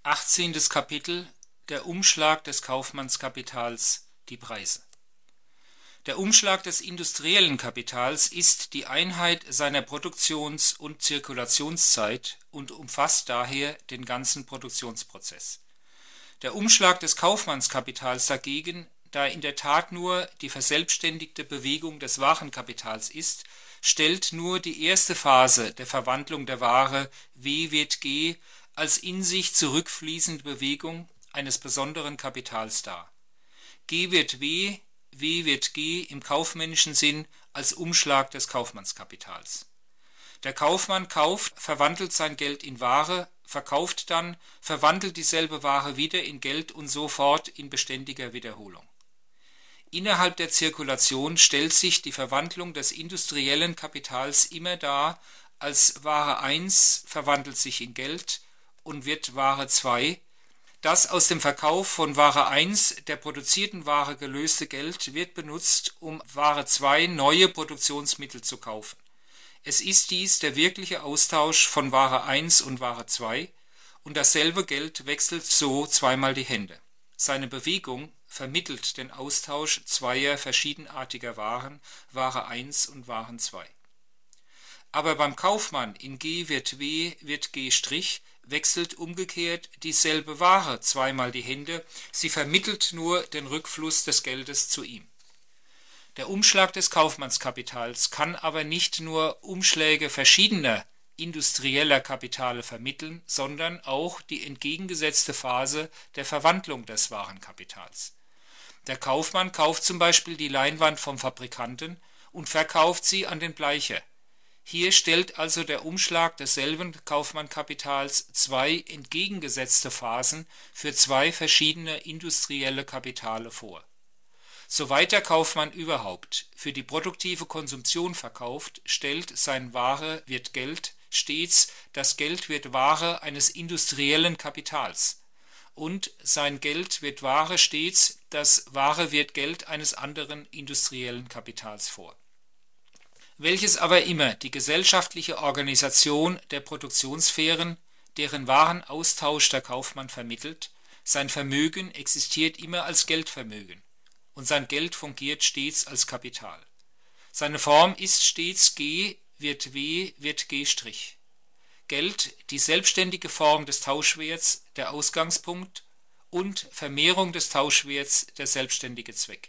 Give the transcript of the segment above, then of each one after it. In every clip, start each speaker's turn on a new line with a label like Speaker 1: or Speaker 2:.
Speaker 1: 18. Kapitel: Der Umschlag des Kaufmannskapitals, die Preise. Der Umschlag des industriellen Kapitals ist die Einheit seiner Produktions- und Zirkulationszeit und umfasst daher den ganzen Produktionsprozess. Der Umschlag des Kaufmannskapitals dagegen, da in der Tat nur die verselbstständigte Bewegung des Warenkapitals ist, stellt nur die erste Phase der Verwandlung der Ware W wird G als in sich zurückfließende Bewegung eines besonderen Kapitals dar. G wird W, W wird G im kaufmännischen Sinn als Umschlag des Kaufmannskapitals. Der Kaufmann kauft, verwandelt sein Geld in Ware, verkauft dann, verwandelt dieselbe Ware wieder in Geld und so fort in beständiger Wiederholung. Innerhalb der Zirkulation stellt sich die Verwandlung des industriellen Kapitals immer dar, als Ware 1 verwandelt sich in Geld und wird Ware 2. Das aus dem Verkauf von Ware 1 der produzierten Ware gelöste Geld wird benutzt, um Ware 2 neue Produktionsmittel zu kaufen. Es ist dies der wirkliche Austausch von Ware 1 und Ware 2 und dasselbe Geld wechselt so zweimal die Hände. Seine Bewegung vermittelt den Austausch zweier verschiedenartiger Waren, Ware 1 und Waren 2. Aber beim Kaufmann in G wird W wird G' wechselt umgekehrt dieselbe Ware zweimal die Hände, sie vermittelt nur den Rückfluss des Geldes zu ihm. Der Umschlag des Kaufmannskapitals kann aber nicht nur Umschläge verschiedener industrieller Kapitale vermitteln, sondern auch die entgegengesetzte Phase der Verwandlung des Warenkapitals. Der Kaufmann kauft zum Beispiel die Leinwand vom Fabrikanten und verkauft sie an den Bleicher. Hier stellt also der Umschlag desselben Kaufmannkapitals zwei entgegengesetzte Phasen für zwei verschiedene industrielle Kapitale vor. Soweit der Kaufmann überhaupt für die produktive Konsumption verkauft, stellt sein Ware wird Geld stets das Geld wird Ware eines industriellen Kapitals und sein Geld wird Ware stets das Ware wird Geld eines anderen industriellen Kapitals vor. Welches aber immer die gesellschaftliche Organisation der Produktionssphären, deren Warenaustausch der Kaufmann vermittelt, sein Vermögen existiert immer als Geldvermögen und sein Geld fungiert stets als Kapital. Seine Form ist stets G wird W wird G'. Geld, die selbstständige Form des Tauschwerts, der Ausgangspunkt und Vermehrung des Tauschwerts, der selbstständige Zweck.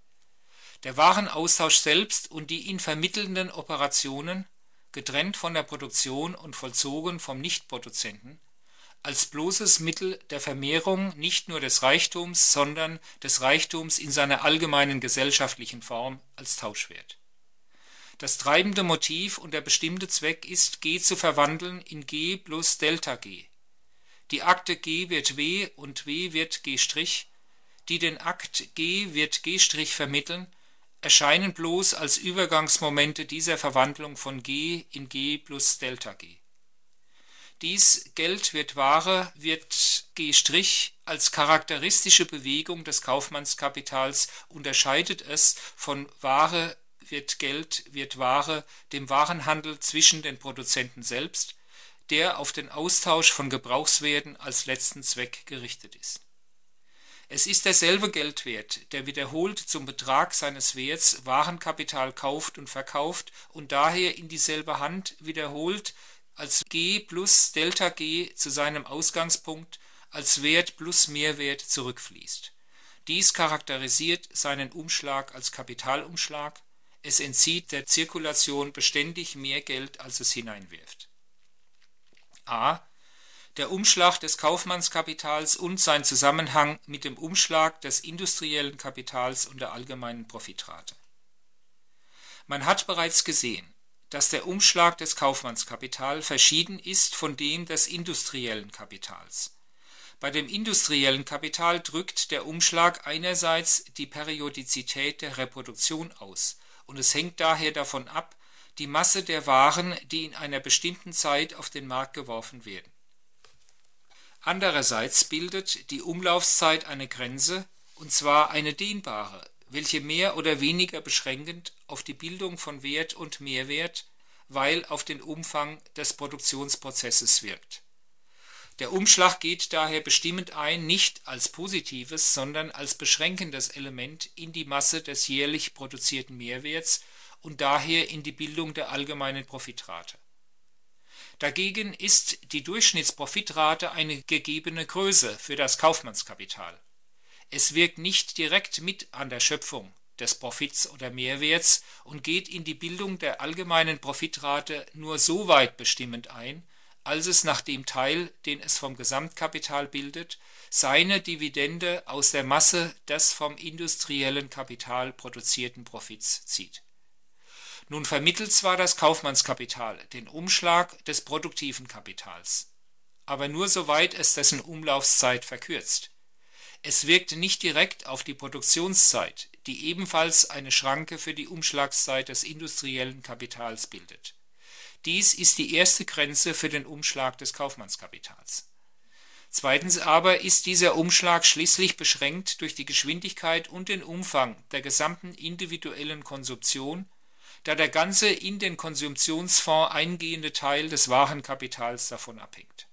Speaker 1: Der Warenaustausch selbst und die ihn vermittelnden Operationen, getrennt von der Produktion und vollzogen vom Nichtproduzenten, als bloßes Mittel der Vermehrung nicht nur des Reichtums, sondern des Reichtums in seiner allgemeinen gesellschaftlichen Form als Tauschwert. Das treibende Motiv und der bestimmte Zweck ist, G zu verwandeln in G plus Delta G. Die Akte G wird W und W wird G', die den Akt G wird G' vermitteln, erscheinen bloß als Übergangsmomente dieser Verwandlung von G in G plus Delta G. Dies Geld wird Ware wird G' als charakteristische Bewegung des Kaufmannskapitals unterscheidet es von Ware wird Geld wird Ware, dem Warenhandel zwischen den Produzenten selbst, der auf den Austausch von Gebrauchswerten als letzten Zweck gerichtet ist. Es ist derselbe Geldwert, der wiederholt zum Betrag seines Werts Warenkapital kauft und verkauft und daher in dieselbe Hand wiederholt als G plus Delta G zu seinem Ausgangspunkt als Wert plus Mehrwert zurückfließt. Dies charakterisiert seinen Umschlag als Kapitalumschlag. Es entzieht der Zirkulation beständig mehr Geld, als es hineinwirft. A. Der Umschlag des Kaufmannskapitals und sein Zusammenhang mit dem Umschlag des industriellen Kapitals und der allgemeinen Profitrate. Man hat bereits gesehen, dass der Umschlag des Kaufmannskapitals verschieden ist von dem des industriellen Kapitals. Bei dem industriellen Kapital drückt der Umschlag einerseits die Periodizität der Reproduktion aus und es hängt daher davon ab, die Masse der Waren, die in einer bestimmten Zeit auf den Markt geworfen werden. Andererseits bildet die Umlaufszeit eine Grenze, und zwar eine dehnbare, welche mehr oder weniger beschränkend auf die Bildung von Wert und Mehrwert, weil auf den Umfang des Produktionsprozesses wirkt. Der Umschlag geht daher bestimmend ein, nicht als positives, sondern als beschränkendes Element in die Masse des jährlich produzierten Mehrwerts und daher in die Bildung der allgemeinen Profitrate. Dagegen ist die Durchschnittsprofitrate eine gegebene Größe für das Kaufmannskapital. Es wirkt nicht direkt mit an der Schöpfung des Profits oder Mehrwerts und geht in die Bildung der allgemeinen Profitrate nur so weit bestimmend ein, als es nach dem Teil, den es vom Gesamtkapital bildet, seine Dividende aus der Masse des vom industriellen Kapital produzierten Profits zieht. Nun vermittelt zwar das Kaufmannskapital den Umschlag des produktiven Kapitals, aber nur soweit es dessen Umlaufszeit verkürzt. Es wirkt nicht direkt auf die Produktionszeit, die ebenfalls eine Schranke für die Umschlagszeit des industriellen Kapitals bildet. Dies ist die erste Grenze für den Umschlag des Kaufmannskapitals. Zweitens aber ist dieser Umschlag schließlich beschränkt durch die Geschwindigkeit und den Umfang der gesamten individuellen Konsumption, da der ganze in den Konsumptionsfonds eingehende Teil des Warenkapitals davon abhängt.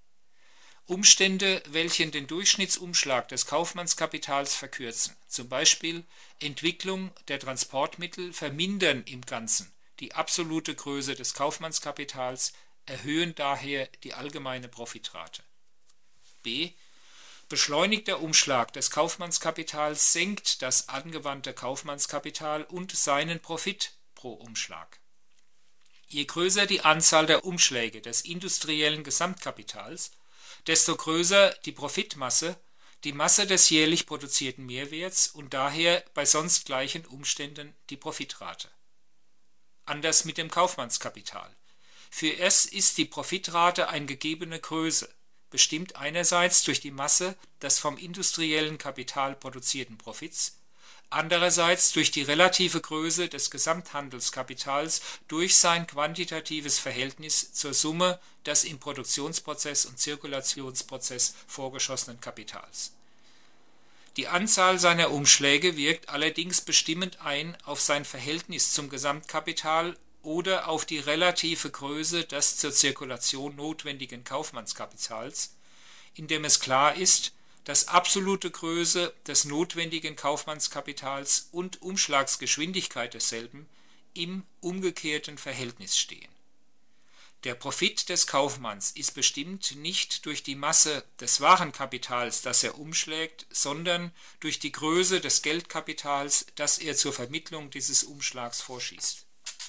Speaker 1: Umstände, welche den Durchschnittsumschlag des Kaufmannskapitals verkürzen, zum Beispiel Entwicklung der Transportmittel, vermindern im Ganzen die absolute Größe des Kaufmannskapitals, erhöhen daher die allgemeine Profitrate. b. Beschleunigter Umschlag des Kaufmannskapitals senkt das angewandte Kaufmannskapital und seinen Profit pro Umschlag. Je größer die Anzahl der Umschläge des industriellen Gesamtkapitals, desto größer die Profitmasse, die Masse des jährlich produzierten Mehrwerts und daher bei sonst gleichen Umständen die Profitrate. Anders mit dem Kaufmannskapital. Für es ist die Profitrate eine gegebene Größe, bestimmt einerseits durch die Masse des vom industriellen Kapital produzierten Profits, andererseits durch die relative Größe des Gesamthandelskapitals durch sein quantitatives Verhältnis zur Summe des im Produktionsprozess und Zirkulationsprozess vorgeschossenen Kapitals. Die Anzahl seiner Umschläge wirkt allerdings bestimmend ein auf sein Verhältnis zum Gesamtkapital oder auf die relative Größe des zur Zirkulation notwendigen Kaufmannskapitals, indem es klar ist, dass absolute Größe des notwendigen Kaufmannskapitals und Umschlagsgeschwindigkeit desselben im umgekehrten Verhältnis stehen. Der Profit des Kaufmanns ist bestimmt nicht durch die Masse des Warenkapitals, das er umschlägt, sondern durch die Größe des Geldkapitals, das er zur Vermittlung dieses Umschlags vorschießt.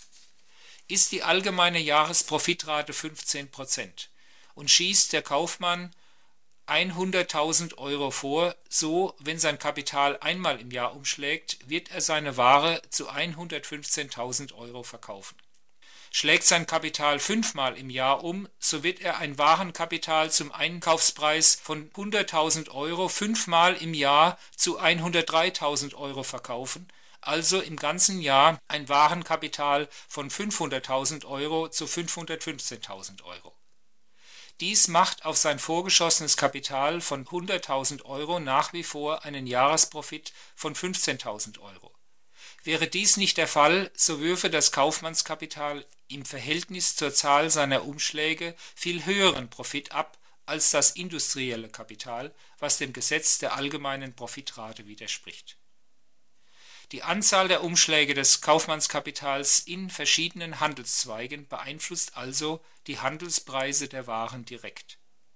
Speaker 1: Ist die allgemeine Jahresprofitrate 15% und schießt der Kaufmann 100.000 Euro vor, so wenn sein Kapital einmal im Jahr umschlägt, wird er seine Ware zu 115.000 Euro verkaufen. Schlägt sein Kapital 5-mal im Jahr um, so wird er ein Warenkapital zum Einkaufspreis von 100.000 Euro 5-mal im Jahr zu 103.000 Euro verkaufen, also im ganzen Jahr ein Warenkapital von 500.000 Euro zu 515.000 Euro. Dies macht auf sein vorgeschossenes Kapital von 100.000 Euro nach wie vor einen Jahresprofit von 15.000 Euro. Wäre dies nicht der Fall, so würfe das Kaufmannskapital im Verhältnis zur Zahl seiner Umschläge viel höheren Profit ab als das industrielle Kapital, was dem Gesetz der allgemeinen Profitrate widerspricht. Die Anzahl der Umschläge des Kaufmannskapitals in verschiedenen Handelszweigen beeinflusst also die Handelspreise der Waren direkt.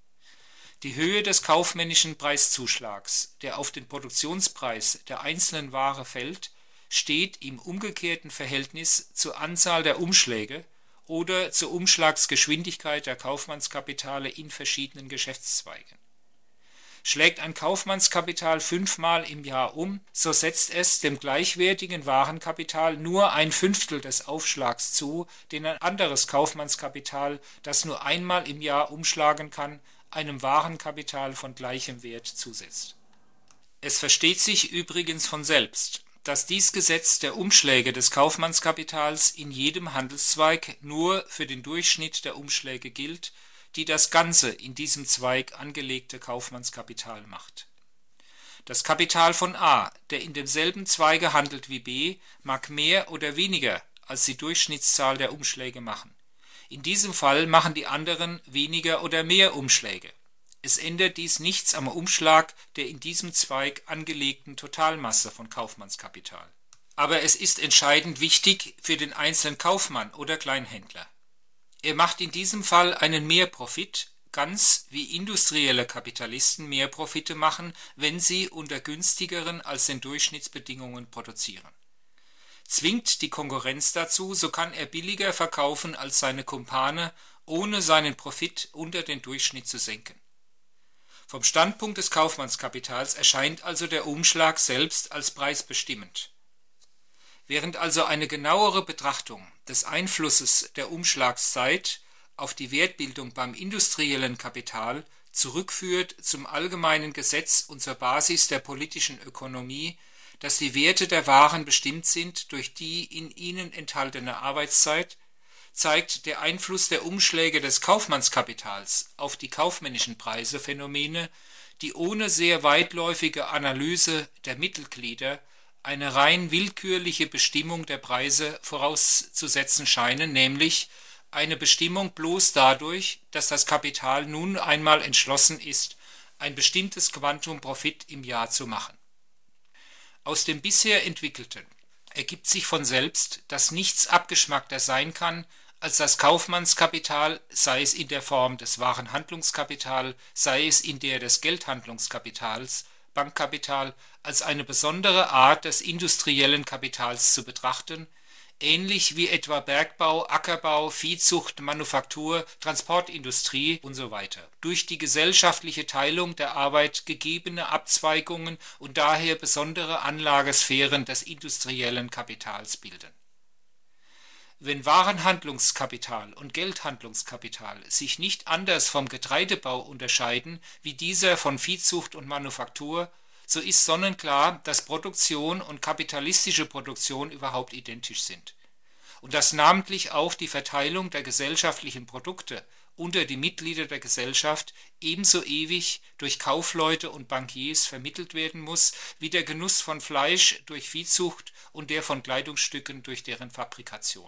Speaker 1: Die Höhe des kaufmännischen Preiszuschlags, der auf den Produktionspreis der einzelnen Ware fällt, steht im umgekehrten Verhältnis zur Anzahl der Umschläge oder zur Umschlagsgeschwindigkeit der Kaufmannskapitale in verschiedenen Geschäftszweigen. Schlägt ein Kaufmannskapital 5-mal im Jahr um, so setzt es dem gleichwertigen Warenkapital nur 1/5 des Aufschlags zu, den ein anderes Kaufmannskapital, das nur einmal im Jahr umschlagen kann, einem Warenkapital von gleichem Wert zusetzt. Es versteht sich übrigens von selbst, dass dies Gesetz der Umschläge des Kaufmannskapitals in jedem Handelszweig nur für den Durchschnitt der Umschläge gilt, die das ganze in diesem Zweig angelegte Kaufmannskapital macht. Das Kapital von A, der in demselben Zweige handelt wie B, mag mehr oder weniger als die Durchschnittszahl der Umschläge machen. In diesem Fall machen die anderen weniger oder mehr Umschläge. Es ändert dies nichts am Umschlag der in diesem Zweig angelegten Totalmasse von Kaufmannskapital. Aber es ist entscheidend wichtig für den einzelnen Kaufmann oder Kleinhändler. Er macht in diesem Fall einen Mehrprofit, ganz wie industrielle Kapitalisten Mehrprofite machen, wenn sie unter günstigeren als den Durchschnittsbedingungen produzieren. Zwingt die Konkurrenz dazu, so kann er billiger verkaufen als seine Kumpane, ohne seinen Profit unter den Durchschnitt zu senken. Vom Standpunkt des Kaufmannskapitals erscheint also der Umschlag selbst als preisbestimmend. Während also eine genauere Betrachtung des Einflusses der Umschlagszeit auf die Wertbildung beim industriellen Kapital zurückführt zum allgemeinen Gesetz und zur Basis der politischen Ökonomie, dass die Werte der Waren bestimmt sind durch die in ihnen enthaltene Arbeitszeit, zeigt der Einfluss der Umschläge des Kaufmannskapitals auf die kaufmännischen Preise Phänomene, die ohne sehr weitläufige Analyse der Mittelglieder eine rein willkürliche Bestimmung der Preise vorauszusetzen scheinen, nämlich eine Bestimmung bloß dadurch, dass das Kapital nun einmal entschlossen ist, ein bestimmtes Quantum Profit im Jahr zu machen. Aus dem bisher Entwickelten ergibt sich von selbst, dass nichts abgeschmackter sein kann, als das Kaufmannskapital, sei es in der Form des Warenhandlungskapital, sei es in der des Geldhandlungskapitals, Bankkapital, als eine besondere Art des industriellen Kapitals zu betrachten, ähnlich wie etwa Bergbau, Ackerbau, Viehzucht, Manufaktur, Transportindustrie usw. durch die gesellschaftliche Teilung der Arbeit gegebene Abzweigungen und daher besondere Anlagesphären des industriellen Kapitals bilden. Wenn Warenhandlungskapital und Geldhandlungskapital sich nicht anders vom Getreidebau unterscheiden wie dieser von Viehzucht und Manufaktur, so ist sonnenklar, dass Produktion und kapitalistische Produktion überhaupt identisch sind und dass namentlich auch die Verteilung der gesellschaftlichen Produkte unter die Mitglieder der Gesellschaft ebenso ewig durch Kaufleute und Bankiers vermittelt werden muss, wie der Genuss von Fleisch durch Viehzucht und der von Kleidungsstücken durch deren Fabrikation.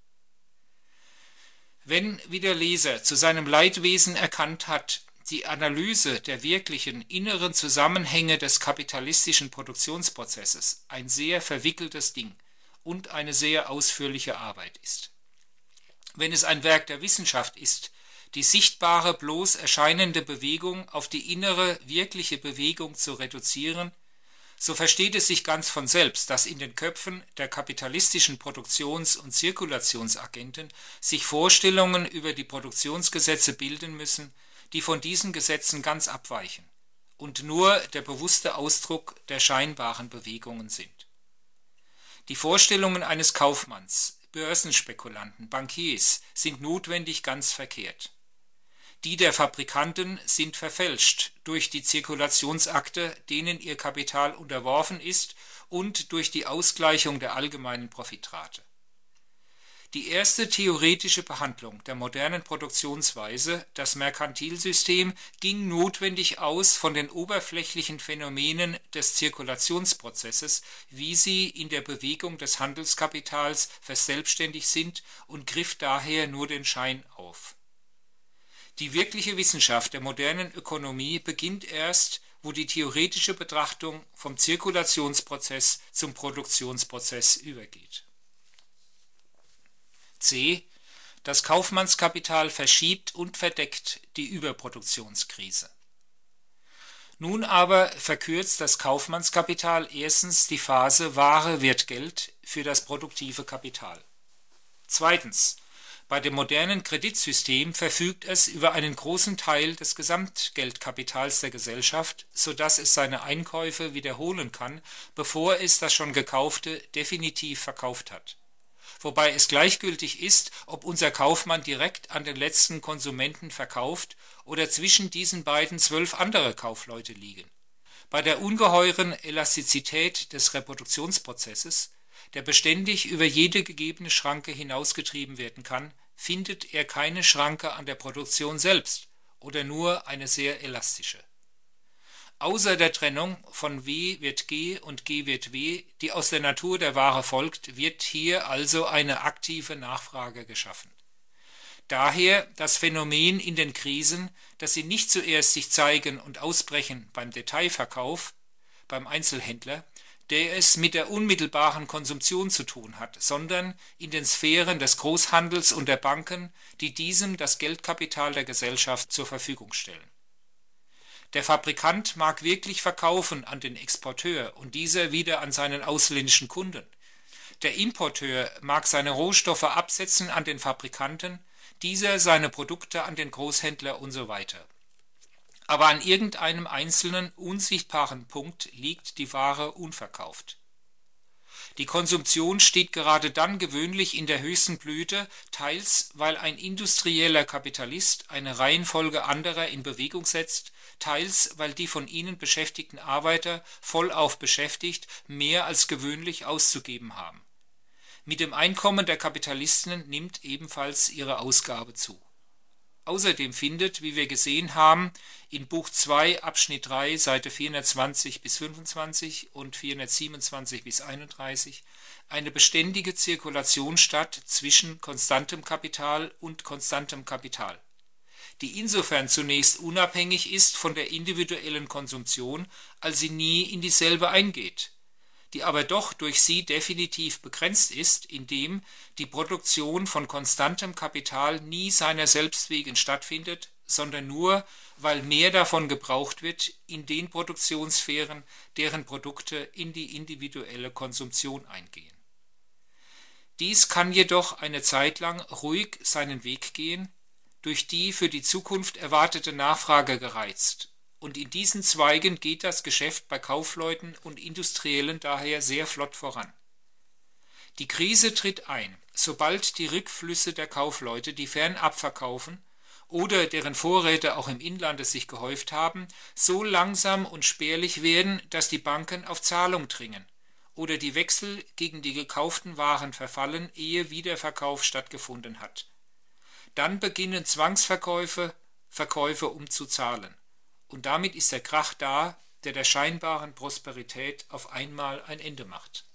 Speaker 1: Wenn, wie der Leser zu seinem Leidwesen erkannt hat, die Analyse der wirklichen inneren Zusammenhänge des kapitalistischen Produktionsprozesses ein sehr verwickeltes Ding und eine sehr ausführliche Arbeit ist. Wenn es ein Werk der Wissenschaft ist, die sichtbare, bloß erscheinende Bewegung auf die innere, wirkliche Bewegung zu reduzieren, so versteht es sich ganz von selbst, dass in den Köpfen der kapitalistischen Produktions- und Zirkulationsagenten sich Vorstellungen über die Produktionsgesetze bilden müssen, die von diesen Gesetzen ganz abweichen und nur der bewusste Ausdruck der scheinbaren Bewegungen sind. Die Vorstellungen eines Kaufmanns, Börsenspekulanten, Bankiers sind notwendig ganz verkehrt. Die der Fabrikanten sind verfälscht durch die Zirkulationsakte, denen ihr Kapital unterworfen ist, und durch die Ausgleichung der allgemeinen Profitrate. Die erste theoretische Behandlung der modernen Produktionsweise, das Merkantilsystem, ging notwendig aus von den oberflächlichen Phänomenen des Zirkulationsprozesses, wie sie in der Bewegung des Handelskapitals verselbstständigt sind, und griff daher nur den Schein auf. Die wirkliche Wissenschaft der modernen Ökonomie beginnt erst, wo die theoretische Betrachtung vom Zirkulationsprozess zum Produktionsprozess übergeht. C. Das Kaufmannskapital verschiebt und verdeckt die Überproduktionskrise. Nun aber verkürzt das Kaufmannskapital erstens die Phase Ware wird Geld für das produktive Kapital. Zweitens. Bei dem modernen Kreditsystem verfügt es über einen großen Teil des Gesamtgeldkapitals der Gesellschaft, sodass es seine Einkäufe wiederholen kann, bevor es das schon Gekaufte definitiv verkauft hat. Wobei es gleichgültig ist, ob unser Kaufmann direkt an den letzten Konsumenten verkauft oder zwischen diesen beiden 12 andere Kaufleute liegen. Bei der ungeheuren Elastizität des Reproduktionsprozesses, der beständig über jede gegebene Schranke hinausgetrieben werden kann, findet er keine Schranke an der Produktion selbst oder nur eine sehr elastische. Außer der Trennung von W wird G und G wird W, die aus der Natur der Ware folgt, wird hier also eine aktive Nachfrage geschaffen. Daher das Phänomen in den Krisen, dass sie nicht zuerst sich zeigen und ausbrechen beim Detailverkauf, beim Einzelhändler, der es mit der unmittelbaren Konsumption zu tun hat, sondern in den Sphären des Großhandels und der Banken, die diesem das Geldkapital der Gesellschaft zur Verfügung stellen. Der Fabrikant mag wirklich verkaufen an den Exporteur und dieser wieder an seinen ausländischen Kunden. Der Importeur mag seine Rohstoffe absetzen an den Fabrikanten, dieser seine Produkte an den Großhändler und so weiter. Aber an irgendeinem einzelnen, unsichtbaren Punkt liegt die Ware unverkauft. Die Konsumption steht gerade dann gewöhnlich in der höchsten Blüte, teils weil ein industrieller Kapitalist eine Reihenfolge anderer in Bewegung setzt, teils weil die von ihnen beschäftigten Arbeiter vollauf beschäftigt mehr als gewöhnlich auszugeben haben. Mit dem Einkommen der Kapitalisten nimmt ebenfalls ihre Ausgabe zu. Außerdem findet, wie wir gesehen haben, in Buch 2, Abschnitt 3, Seite 420 bis 25 und 427 bis 31 eine beständige Zirkulation statt zwischen konstantem Kapital und konstantem Kapital, die insofern zunächst unabhängig ist von der individuellen Konsumption, als sie nie in dieselbe eingeht, die aber doch durch sie definitiv begrenzt ist, indem die Produktion von konstantem Kapital nie seiner selbst wegen stattfindet, sondern nur, weil mehr davon gebraucht wird in den Produktionssphären, deren Produkte in die individuelle Konsumption eingehen. Dies kann jedoch eine Zeit lang ruhig seinen Weg gehen, durch die für die Zukunft erwartete Nachfrage gereizt. Und in diesen Zweigen geht das Geschäft bei Kaufleuten und Industriellen daher sehr flott voran. Die Krise tritt ein, sobald die Rückflüsse der Kaufleute, die fernab verkaufen oder deren Vorräte auch im Inlande sich gehäuft haben, so langsam und spärlich werden, dass die Banken auf Zahlung dringen oder die Wechsel gegen die gekauften Waren verfallen, ehe Wiederverkauf stattgefunden hat. Dann beginnen Zwangsverkäufe, um zu zahlen. Und damit ist der Krach da, der scheinbaren Prosperität auf einmal ein Ende macht.